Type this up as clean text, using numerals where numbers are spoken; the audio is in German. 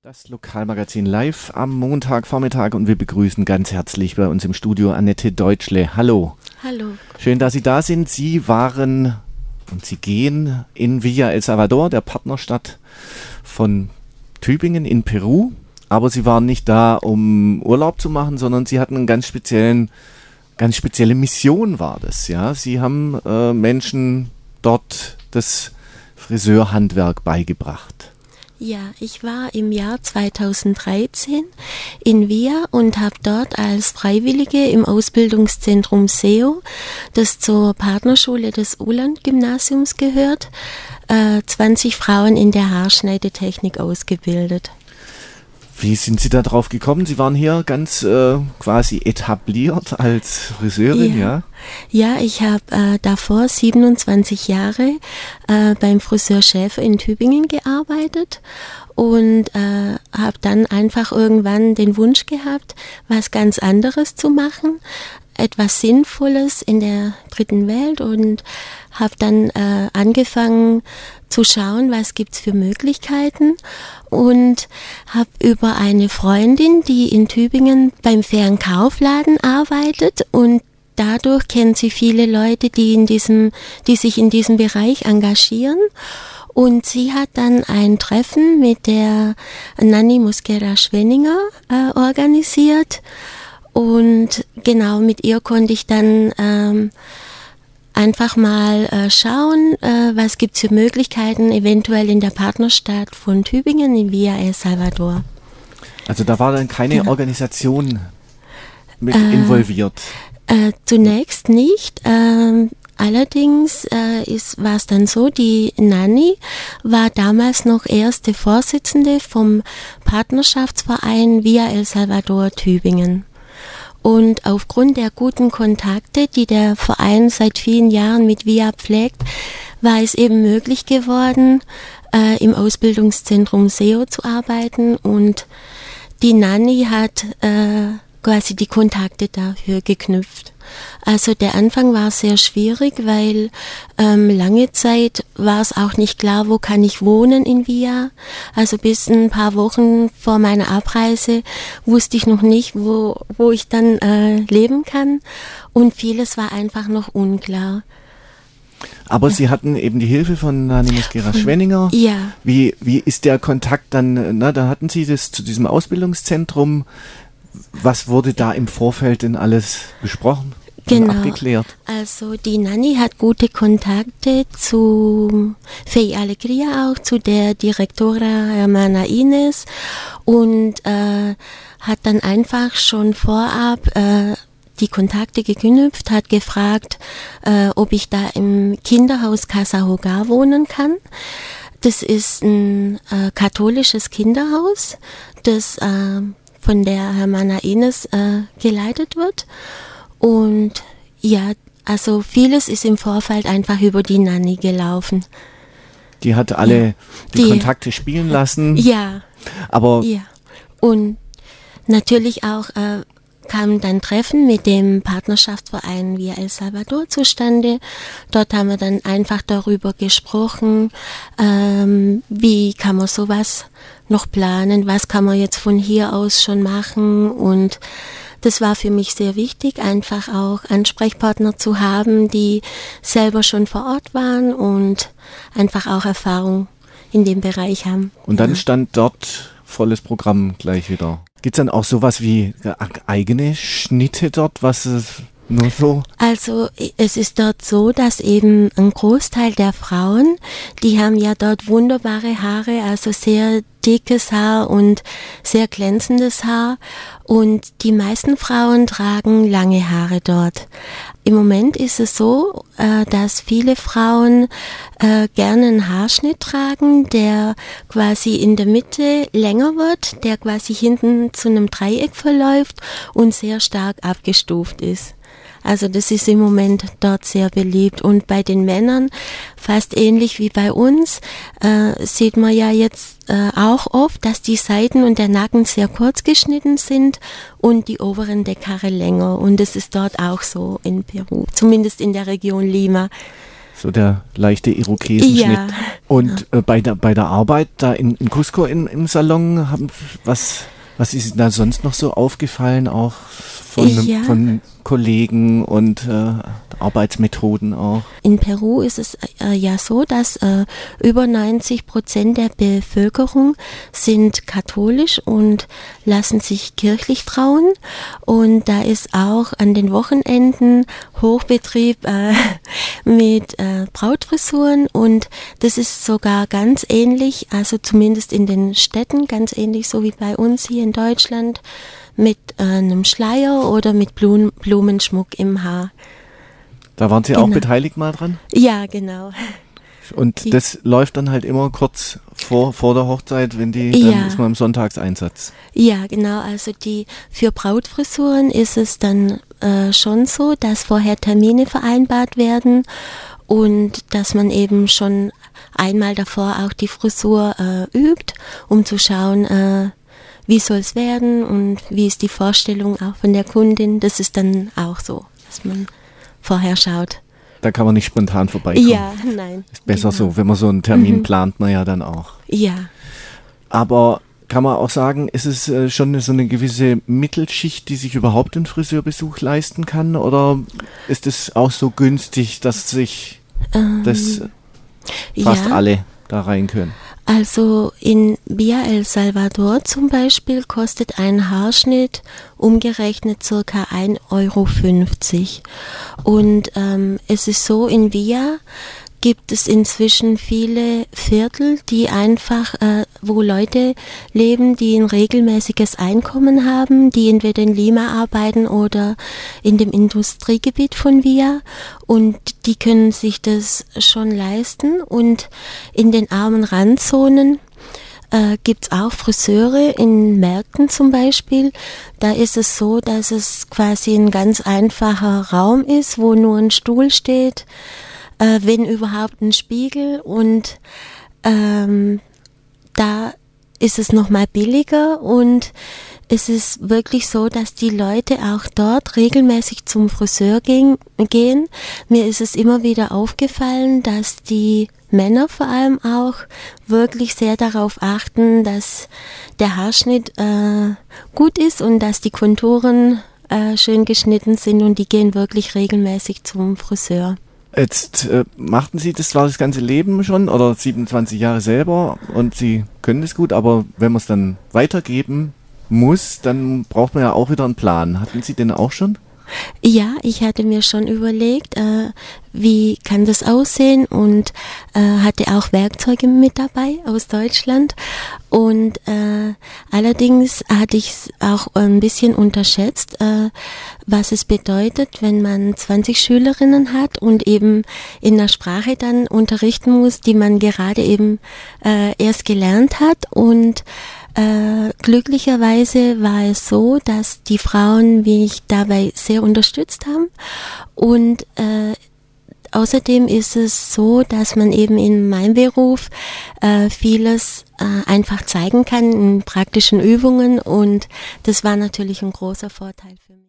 Das Lokalmagazin live am Montagvormittag und wir begrüßen ganz herzlich bei uns im Studio Annette Deutschle. Hallo. Hallo. Schön, dass Sie da sind. Sie waren und Sie gehen in Villa El Salvador, der Partnerstadt von Tübingen in Peru. Aber Sie waren nicht da, um Urlaub zu machen, sondern Sie hatten einen ganz spezielle Mission war das. Ja, Sie haben Menschen dort das Friseurhandwerk beigebracht. Ja, ich war im Jahr 2013 in Villa und habe dort als Freiwillige im Ausbildungszentrum SEO, das zur Partnerschule des Uhland-Gymnasiums gehört, 20 Frauen in der Haarschneidetechnik ausgebildet. Wie sind Sie da drauf gekommen? Sie waren hier ganz quasi etabliert als Friseurin, ja? Ja, ich habe davor 27 Jahre beim Friseur Schäfer in Tübingen gearbeitet und habe dann einfach irgendwann den Wunsch gehabt, was ganz anderes zu machen, etwas Sinnvolles in der dritten Welt und habe dann angefangen zu schauen, was gibt's für Möglichkeiten und habe über eine Freundin, die in Tübingen beim fairen Kaufladen arbeitet und dadurch kennt sie viele Leute, die sich in diesem Bereich engagieren. Und sie hat dann ein Treffen mit der Nanny Mosquera Schwenninger organisiert. Und genau mit ihr konnte ich dann einfach mal schauen, was gibt's für Möglichkeiten, eventuell in der Partnerstadt von Tübingen in Villa El Salvador. Also da war dann keine Organisation mit involviert? Zunächst nicht. Allerdings war es dann so, die Nanny war damals noch erste Vorsitzende vom Partnerschaftsverein Villa El Salvador Tübingen. Und aufgrund der guten Kontakte, die der Verein seit vielen Jahren mit Villa pflegt, war es eben möglich geworden, im Ausbildungszentrum SEO zu arbeiten. Und die Nanny hat quasi die Kontakte dafür geknüpft. Also der Anfang war sehr schwierig, weil lange Zeit war es auch nicht klar, wo kann ich wohnen in Villa. Also bis ein paar Wochen vor meiner Abreise wusste ich noch nicht, wo ich dann leben kann. Und vieles war einfach noch unklar. Aber Sie hatten eben die Hilfe von Nanny Mosquera Schwenninger. Ja. Wie ist der Kontakt dann, da hatten Sie das zu diesem Ausbildungszentrum. Was wurde da im Vorfeld denn alles besprochen und abgeklärt? Also die Nanny hat gute Kontakte zu Fey Alegria, auch zu der Direktora Hermana Ines und hat dann einfach schon vorab die Kontakte geknüpft, hat gefragt, ob ich da im Kinderhaus Casa Hogar wohnen kann. Das ist ein katholisches Kinderhaus, das von der Hermana Ines geleitet wird. Und ja, also vieles ist im Vorfeld einfach über die Nanny gelaufen. Die hat alle die Kontakte spielen lassen. Ja. Aber ja. Und natürlich auch kamen dann Treffen mit dem Partnerschaftsverein Villa El Salvador zustande. Dort haben wir dann einfach darüber gesprochen, wie kann man sowas noch planen, was kann man jetzt von hier aus schon machen, und das war für mich sehr wichtig, einfach auch Ansprechpartner zu haben, die selber schon vor Ort waren und einfach auch Erfahrung in dem Bereich haben. Und dann stand dort volles Programm gleich wieder. Gibt es dann auch sowas wie eigene Schnitte dort, was nur so? Also es ist dort so, dass eben ein Großteil der Frauen, die haben ja dort wunderbare Haare, also sehr dickes Haar und sehr glänzendes Haar, und die meisten Frauen tragen lange Haare dort. Im Moment ist es so, dass viele Frauen gerne einen Haarschnitt tragen, der quasi in der Mitte länger wird, der quasi hinten zu einem Dreieck verläuft und sehr stark abgestuft ist. Also das ist im Moment dort sehr beliebt. Und bei den Männern, fast ähnlich wie bei uns, sieht man ja jetzt auch oft, dass die Seiten und der Nacken sehr kurz geschnitten sind und die oberen Deckhaare länger. Und das ist dort auch so in Peru, zumindest in der Region Lima. So der leichte Irokesenschnitt. Ja. Und bei der Arbeit da in Cusco im Salon, was ist Ihnen da sonst noch so aufgefallen, auch von Kollegen und Arbeitsmethoden auch? In Peru ist es ja so, dass über 90% der Bevölkerung sind katholisch und lassen sich kirchlich trauen. Und da ist auch an den Wochenenden Hochbetrieb mit Brautfrisuren. Und das ist sogar ganz ähnlich, also zumindest in den Städten, ganz ähnlich so wie bei uns hier in Deutschland, mit einem Schleier oder mit Blumenschmuck im Haar. Da waren Sie auch beteiligt mal dran? Ja, genau. Und das läuft dann halt immer kurz vor der Hochzeit, dann ist man im Sonntagseinsatz. Ja, genau. Also für Brautfrisuren ist es dann schon so, dass vorher Termine vereinbart werden und dass man eben schon einmal davor auch die Frisur übt, um zu schauen, wie soll es werden und wie ist die Vorstellung auch von der Kundin. Das ist dann auch so, dass man vorher schaut. Da kann man nicht spontan vorbeikommen. Ja, nein. Ist besser so, wenn man so einen Termin plant, man ja dann auch. Ja. Aber kann man auch sagen, ist es schon so eine gewisse Mittelschicht, die sich überhaupt einen Friseurbesuch leisten kann? Oder ist es auch so günstig, dass sich fast alle da rein können? Also in Villa El Salvador zum Beispiel kostet ein Haarschnitt umgerechnet ca. 1,50 €. Und es ist so, in Villa gibt es inzwischen viele Viertel, die einfach, wo Leute leben, die ein regelmäßiges Einkommen haben, die entweder in Lima arbeiten oder in dem Industriegebiet von Villa, und die können sich das schon leisten. Und in den armen Randzonen gibt es auch Friseure in Märkten zum Beispiel. Da ist es so, dass es quasi ein ganz einfacher Raum ist, wo nur ein Stuhl steht, wenn überhaupt ein Spiegel, und da ist es nochmal billiger, und es ist wirklich so, dass die Leute auch dort regelmäßig zum Friseur gehen. Mir ist es immer wieder aufgefallen, dass die Männer vor allem auch wirklich sehr darauf achten, dass der Haarschnitt gut ist und dass die Konturen schön geschnitten sind, und die gehen wirklich regelmäßig zum Friseur. Jetzt machten Sie das ganze Leben schon oder 27 Jahre selber und Sie können das gut, aber wenn man es dann weitergeben muss, dann braucht man ja auch wieder einen Plan. Hatten Sie den auch schon? Ja, ich hatte mir schon überlegt, wie kann das aussehen, und hatte auch Werkzeuge mit dabei aus Deutschland, und allerdings hatte ich es auch ein bisschen unterschätzt, was es bedeutet, wenn man 20 Schülerinnen hat und eben in einer Sprache dann unterrichten muss, die man gerade eben erst gelernt hat. Und glücklicherweise war es so, dass die Frauen mich dabei sehr unterstützt haben, und außerdem ist es so, dass man eben in meinem Beruf vieles einfach zeigen kann in praktischen Übungen, und das war natürlich ein großer Vorteil für mich.